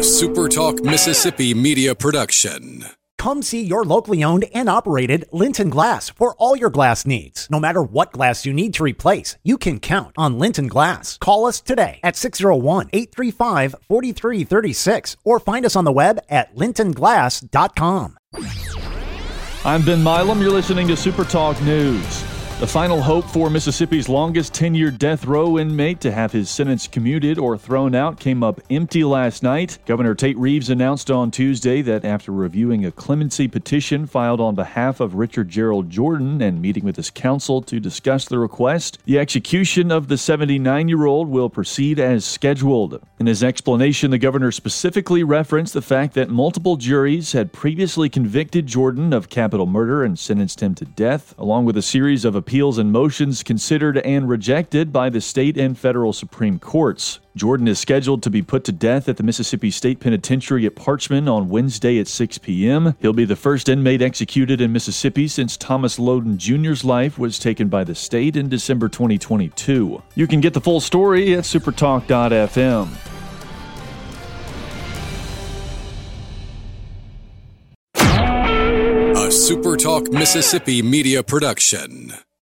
SuperTalk Mississippi media production. Come see your locally owned and operated Linton Glass for all your glass needs. No matter what glass you need to replace, you can count on Linton Glass. Call us today at 601-835-4336 or find us on the web at lintonglass.com. I'm Ben Milam. You're listening to SuperTalk News. The final hope for Mississippi's longest tenured death row inmate to have his sentence commuted or thrown out came up empty last night. Governor Tate Reeves announced on Tuesday that after reviewing a clemency petition filed on behalf of Richard Gerald Jordan and meeting with his counsel to discuss the request, the execution of the 79-year-old will proceed as scheduled. In his explanation, the governor specifically referenced the fact that multiple juries had previously convicted Jordan of capital murder and sentenced him to death, along with a series of appeals and motions considered and rejected by the state and federal Supreme Courts. Jordan is scheduled to be put to death at the Mississippi State Penitentiary at Parchman on Wednesday at 6 p.m. He'll be the first inmate executed in Mississippi since Thomas Loden Jr.'s life was taken by the state in December 2022. You can get the full story at supertalk.fm. A SuperTalk Mississippi media production.